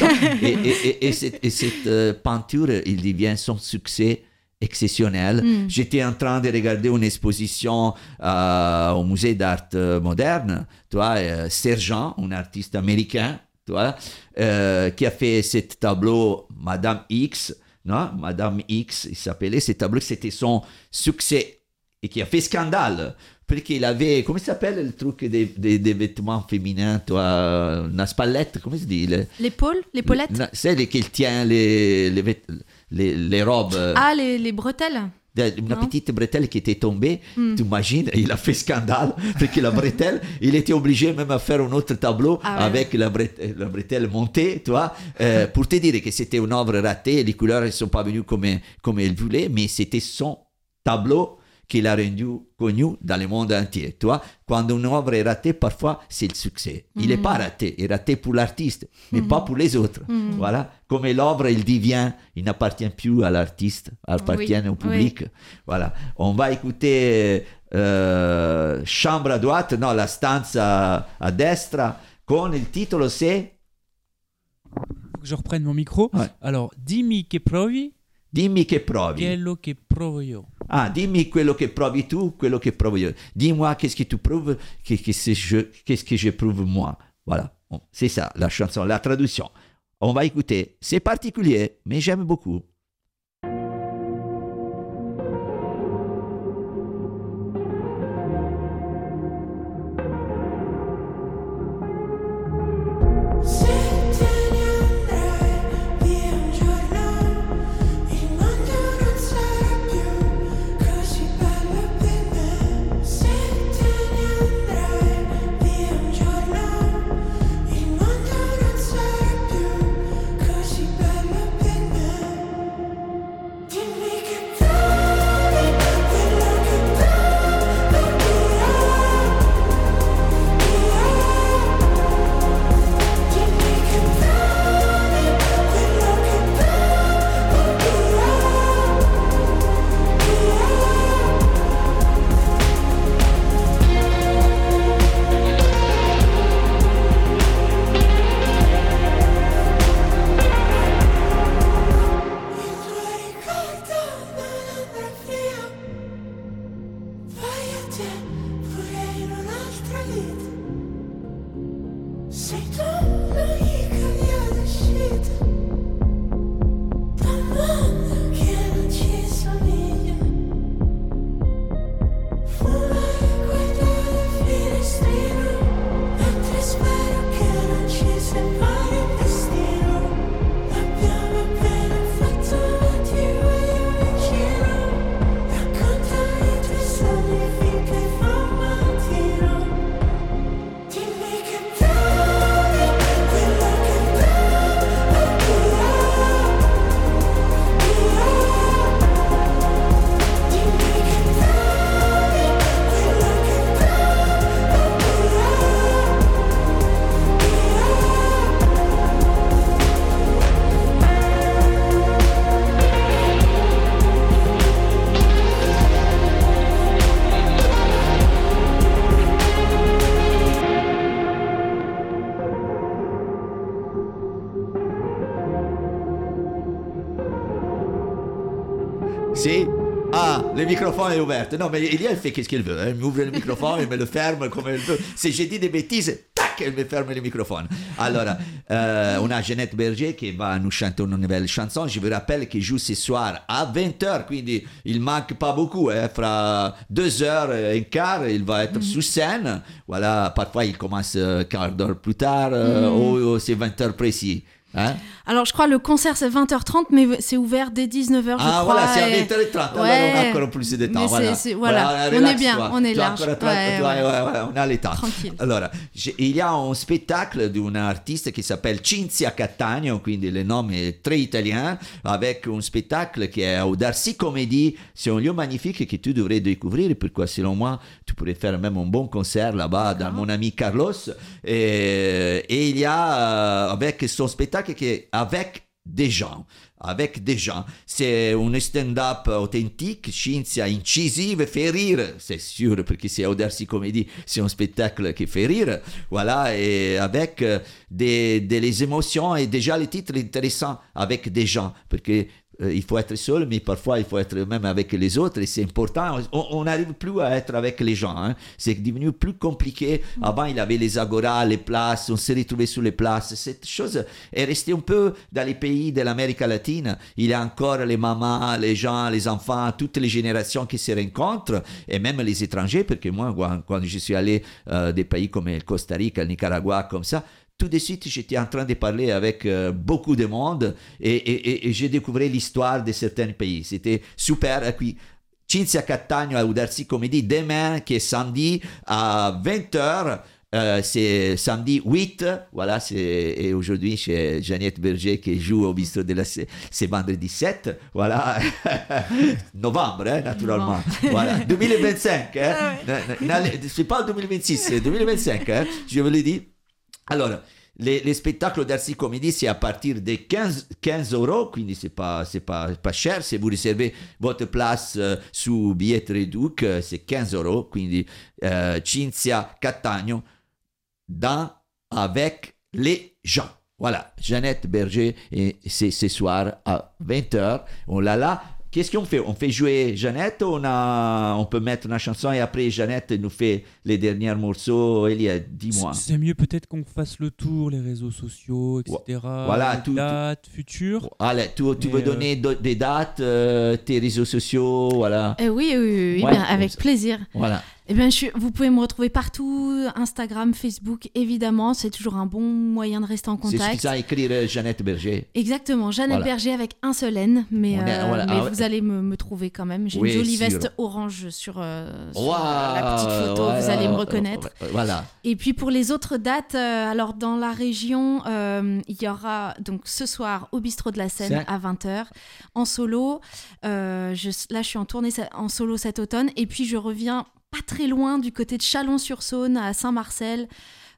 Et cette peinture, il devient son succès exceptionnel. J'étais en train de regarder une exposition au musée d'art moderne, Sergent, un artiste américain, qui a fait ce tableau Madame X, Madame X, il s'appelait, ce tableau, c'était son succès et qui a fait scandale. Parce qu'il avait, comment ça s'appelle le truc des vêtements féminins, une spallette, comment se dit L'épaulette c'est qu'il tient les robes. Ah, les bretelles. Une petite bretelle qui était tombée, tu imagines, il a fait scandale, parce que la bretelle, il était obligé même à faire un autre tableau avec la bretelle montée, pour te dire que c'était une œuvre ratée, les couleurs ne sont pas venues comme il voulait, mais c'était son tableau qu'il a rendu connu dans le monde entier. Quand une œuvre est ratée, parfois, c'est le succès. Il n'est pas raté, il est raté pour l'artiste, mais pas pour les autres. Voilà. Comme l'œuvre, il n'appartient plus à l'artiste, il appartient au public. Voilà. On va écouter Chambre à droite, la stanza à destra, con il titolo c'est... Faut que je reprenne mon micro. Alors, dimmi che provi. Dimmi che provi. Quello che provo io. Ah, dimmi quello che provi tu, quello che provo io. Dis-moi qu'est-ce que tu prouves, qu'est-ce que je prouve moi. Voilà, c'est ça, la chanson, la traduction. On va écouter. C'est particulier, mais j'aime beaucoup. Si? Ah, le microphone est ouvert. Non, mais Elia, elle fait qu'est-ce qu'elle veut. Elle m'ouvre le microphone, elle me le ferme comme elle veut. Si j'ai dit des bêtises, tac, elle me ferme le microphone. Alors, on a Jeannette Berger qui va nous chanter une nouvelle chanson. Je vous rappelle qu'il joue ce soir à 20h, quindi il manque pas beaucoup. Fra 2h15, il va être sous scène. Voilà, parfois il commence quart d'heure plus tard, ou c'est 20h précis. Hein? Alors, je crois le concert c'est 20h30, mais c'est ouvert dès 19h, je crois. Ah, voilà, c'est à 20h30. Alors, on a encore plus de temps. Voilà. Voilà. On est bien, on est large. On a les temps. Tranquille. Alors, il y a un spectacle d'une artiste qui s'appelle Cinzia Cattaneo, quindi le nom est très italien, avec un spectacle qui est au Darcy Comedy. C'est un lieu magnifique que tu devrais découvrir, pourquoi selon moi, tu pourrais faire même un bon concert là-bas dans mon ami Carlos. Et il y a, avec son spectacle qui est avec des gens. C'est un stand-up authentique, Cinzia incisive, fait rire, c'est sûr, perché c'est au Darcy Comedy, c'est un spectacle qui fait rire, voilà, et avec des émotions, et déjà le titre est intéressant, avec des gens, parce que il faut être seul, mais parfois il faut être même avec les autres, et c'est important. On n'arrive plus à être avec les gens, hein. C'est devenu plus compliqué. Avant, il y avait les agoras, les places, on s'est retrouvés sur les places. Cette chose est restée un peu dans les pays de l'Amérique latine. Il y a encore les mamans, les gens, les enfants, toutes les générations qui se rencontrent, et même les étrangers, parce que moi, quand je suis allé des pays comme le Costa Rica, le Nicaragua, comme ça, tout de suite, j'étais en train de parler avec beaucoup de monde et j'ai découvert l'histoire de certains pays. C'était super. Et puis, Cinzia Cattaneo au Darcy Comedy, demain, qui est samedi à 20h. C'est samedi 8, voilà, et aujourd'hui c'est Jeannette Berger qui joue au bistrot de c'est vendredi 7, voilà, novembre, naturellement, voilà, 2025, c'est pas 2026, c'est 2025, je vous l'ai dit. Alors, les spectacles d'Arcy Comedy, c'est à partir de 15 €, quindi c'est pas cher. Si vous réservez votre place su Billetterie Duc, c'est 15 €, quindi Cinzia Cattaneo avec les gens. Voilà, Jeannette Berger, et c'est ce soir à 20h. On l'a là. Qu'est-ce qu'on fait? On fait jouer Jeannette, on peut mettre une chanson et après Jeannette nous fait les derniers morceaux. Elia, dis-moi. C'est mieux peut-être qu'on fasse le tour, les réseaux sociaux, etc. Voilà, les dates futures. Allez, tu veux donner des dates, tes réseaux sociaux, voilà. Oui, bien, avec plaisir. Voilà. Eh bien, vous pouvez me retrouver partout, Instagram, Facebook, évidemment. C'est toujours un bon moyen de rester en contact. C'est suffisant d'écrire Jeannette Berger. Exactement, Jeannette Berger avec un seul N, mais vous allez me trouver quand même. J'ai une jolie veste orange sur la petite photo, vous allez me reconnaître. Voilà. Et puis pour les autres dates, alors dans la région, il y aura donc ce soir au Bistrot de la Seine à 20h, en solo. Là, je suis en tournée en solo cet automne, et puis je reviens pas très loin du côté de Chalon-sur-Saône à Saint-Marcel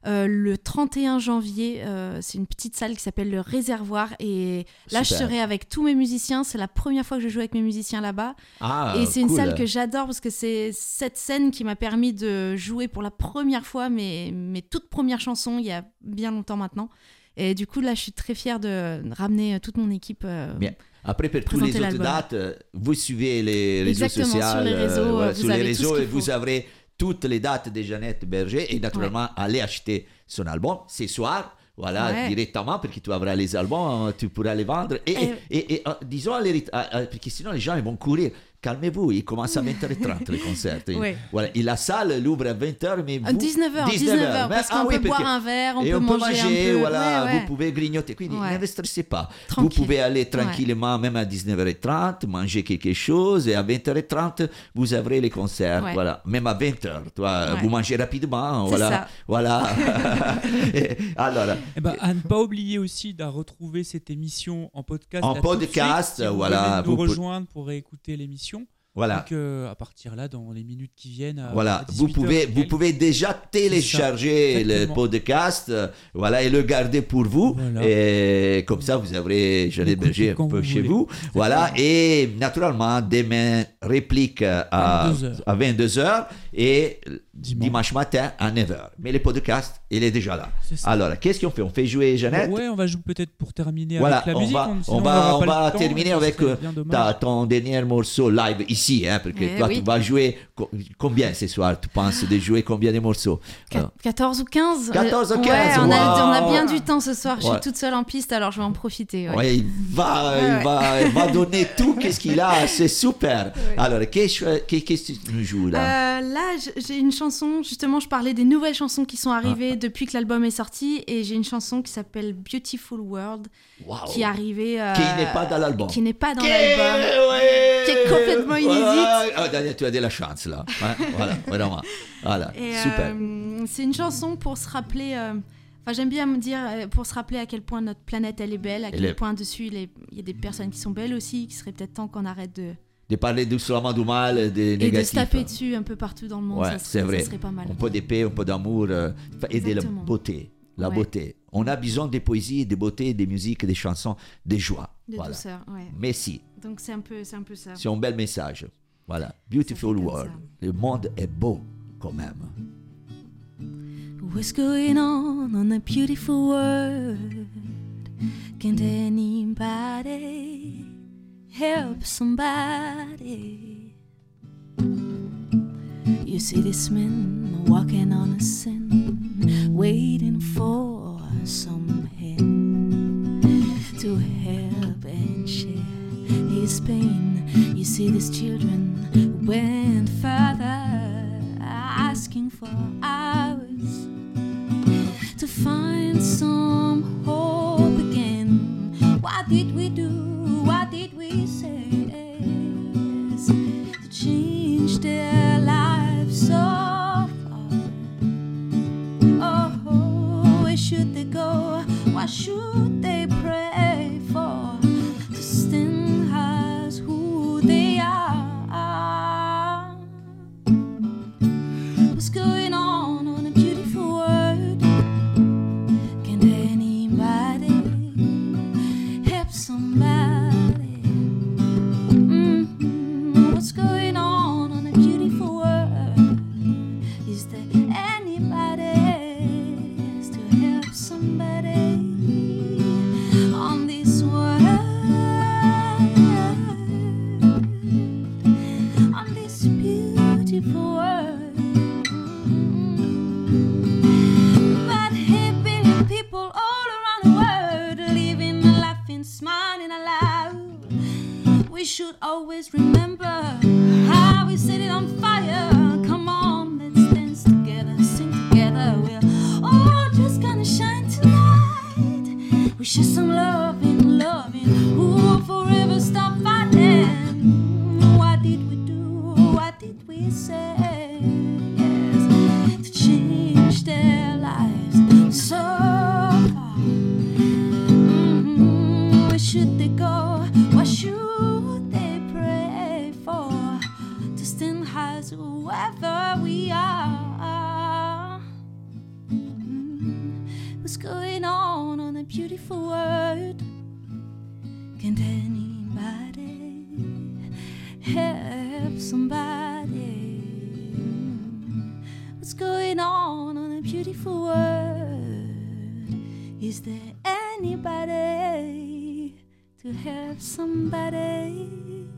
le 31 janvier. C'est une petite salle qui s'appelle le Réservoir, et là je serai avec tous mes musiciens. C'est la première fois que je joue avec mes musiciens là-bas, et c'est une salle que j'adore parce que c'est cette scène qui m'a permis de jouer pour la première fois mes toutes premières chansons il y a bien longtemps maintenant, et du coup là je suis très fière de ramener toute mon équipe. Bien. Après, pour toutes les autres dates, vous suivez les réseaux sociaux. Sur les réseaux, sur les réseaux, et vous aurez toutes les dates de Jeannette Berger, et naturellement, allez acheter son album ce soir. Voilà, directement, parce que tu auras les albums, tu pourras les vendre. Et disons, parce que sinon les gens ils vont courir. Calmez-vous, il commence à 20h30 le concert. Voilà, et la salle l'ouvre à 20h, mais vous... 19h, parce qu'on peut boire un verre, on peut manger un peu. Voilà, vous pouvez grignoter. Quindi ne stressez pas. Tranquille. Vous pouvez aller tranquillement, même à 19h30, manger quelque chose, et à 20h30, vous aurez les concerts. Voilà, même à 20h, vous mangez rapidement. Voilà. Alors... à ne pas oublier aussi de retrouver cette émission en podcast. Voilà. Vous rejoindre pour réécouter l'émission. Voilà. Donc à partir là, dans les minutes qui viennent. Voilà. Vous pouvez déjà télécharger le podcast, et le garder pour vous. Voilà. Et comme ça, vous aurez Jeannette Berger un peu chez vous. Voilà. Et naturellement, demain, réplique à 22h. Et dimanche matin à 9h. Mais le podcast, il est déjà là. Alors, qu'est-ce qu'on fait? On fait jouer Jeannette? Ouais, on va jouer peut-être pour terminer avec la musique. On va terminer avec ton dernier morceau live ici, hein, parce que toi, tu vas jouer combien ce soir? Tu penses de jouer combien de morceaux? 14 ou 15. 14 ou 15, ouais, on a bien du temps ce soir. Je suis toute seule en piste, alors je vais en profiter. Ouais, il va donner tout qu'est-ce qu'il a, c'est super. Ouais. Alors, qu'est-ce que tu nous joues là? Là, j'ai une chanson, justement, je parlais des nouvelles chansons qui sont arrivées depuis que l'album est sorti, et j'ai une chanson qui s'appelle Beautiful World, qui est arrivée... qui n'est pas dans l'album. Qui n'est pas dans l'album. Qui est complètement inédite. Daniel, tu as de la chance là. Voilà, vraiment. Voilà, et, super. C'est une chanson pour se rappeler... j'aime bien me dire, pour se rappeler à quel point notre planète, elle est belle, à quel point dessus, il y a des personnes qui sont belles aussi, qui serait peut-être temps qu'on arrête de parler seulement du mal, des négatifs. Et de se taper dessus un peu partout dans le monde, c'est vrai. Ça serait pas mal. Un peu de paix, un peu d'amour, et de la beauté. La beauté. On a besoin de poésie, de beauté, de musique, des chansons, de joie. De douceur, Merci. Donc c'est un peu ça. C'est un bel message. Voilà. Beautiful world. Le monde est beau quand même. What's going on a beautiful world? Can't anybody help somebody? You see this man walking on a sin, waiting for some hand to help and share his pain. You see these children who went further, asking for hours to find some hope again. What did we do? What did we say to change their lives so far? Oh, where should they go? What should they pray for to stand as who they are? What's going on a beautiful world? Can anybody help somebody? What's going on a beautiful world? Is there anybody else to help somebody on this world? On this beautiful world. But hey, billion people all around the world, living, laughing, smiling aloud. We should always remember how we set it on fire. Come on, let's dance together, sing together. We're all just gonna shine tonight. We share some loving, who will forever stop fighting. What did we do? What did we say? Yes, to change their lives so far. Where should they go? What should they pray for to stand high as whoever we are? What's going on a beautiful world? Can't anybody help somebody? What's going on a beautiful world? Is there anybody to help somebody?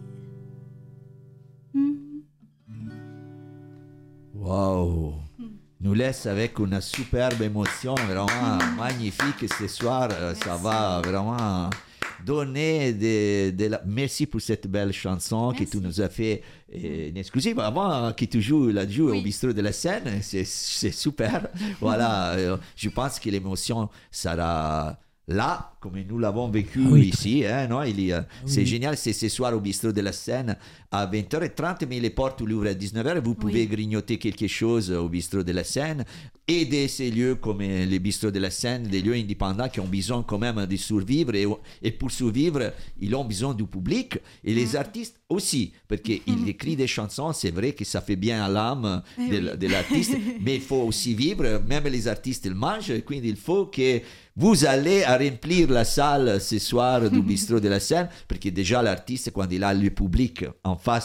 Wow! Nous laisse avec une superbe émotion, vraiment magnifique ce soir. Ça va vraiment donner Merci pour cette belle chanson que tu nous as fait une exclusive avant que tu joues au bistrot de la Seine. C'est super. Voilà, je pense que l'émotion sera là, comme nous l'avons vécu ici, non? C'est génial, c'est ce soir au bistrot de la Seine à 20h30, mais les portes ouvrent à 19h. Vous pouvez grignoter quelque chose au bistrot de la Seine, aider ces lieux comme les bistrots de la Seine, des lieux indépendants qui ont besoin quand même de survivre, et pour survivre, ils ont besoin du public, et les artistes aussi, parce qu'ils écrivent des chansons, c'est vrai que ça fait bien à l'âme de l'artiste, mais il faut aussi vivre, même les artistes ils mangent, donc il faut que vous allez à remplir la salle ce soir du bistrot de la Seine, parce que déjà l'artiste, quand il a le public en face,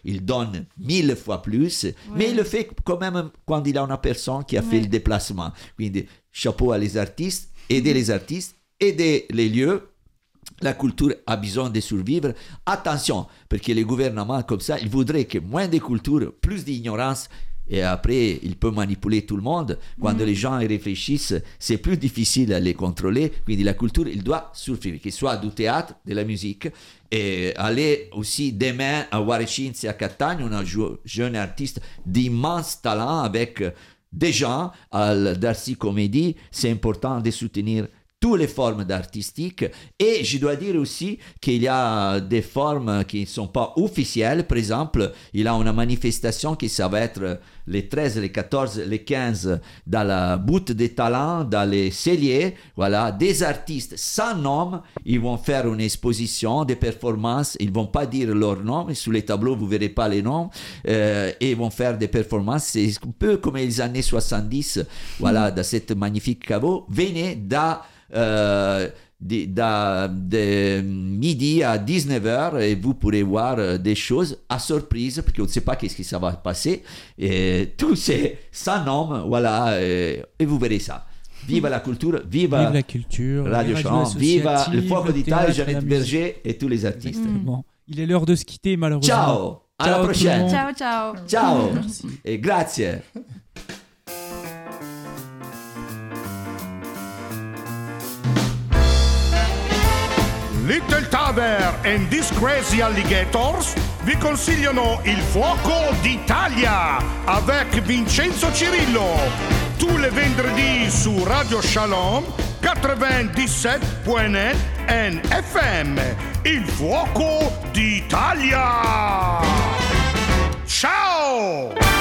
il donne 1000 fois plus, mais il le fait quand même quand il a une personne qui a fait le déplacement. Quindi, chapeau à les artistes, aider les artistes, aider les lieux. La culture a besoin de survivre. Attention, parce que les gouvernements comme ça, ils voudraient que moins de culture, plus d'ignorance, et après, il peut manipuler tout le monde. Quand les gens y réfléchissent, c'est plus difficile à les contrôler. Quindi la culture, il doit survivre, qu'il soit du théâtre, de la musique. Et aller aussi demain à Warecinzi, à Catania, un jeune artiste d'immense talent avec des gens à Darcy Comédie. C'est important de soutenir toutes les formes d'artistique. Et je dois dire aussi qu'il y a des formes qui ne sont pas officielles. Par exemple, il y a une manifestation qui ça va être les 13, les 14, les 15 dans la Butte des Talents, dans les celliers. Voilà, des artistes sans nom. Ils vont faire une exposition, des performances. Ils ne vont pas dire leur nom. Mais sur les tableaux, vous ne verrez pas les noms. Et ils vont faire des performances. C'est un peu comme les années 70. Voilà, dans cette magnifique caveau. Venez de midi à 19h et vous pourrez voir des choses à surprise parce qu'on ne sait pas qu'est-ce que ça va passer et tout c'est sans nom, voilà, et vous verrez ça. Viva la culture, viva la culture, Radio Chant, viva le Fuoco d'Italia, Jeannette Berger et tous les artistes. Bon, il est l'heure de se quitter malheureusement. Ciao, à la prochaine. Ciao. Merci. Et grazie. Little Taver and Discrazy Alligators vi consigliano Il Fuoco d'Italia avec Vincenzo Cirillo tous les vendredis su Radio Shalom 97.net FM. Il Fuoco d'Italia. Ciao!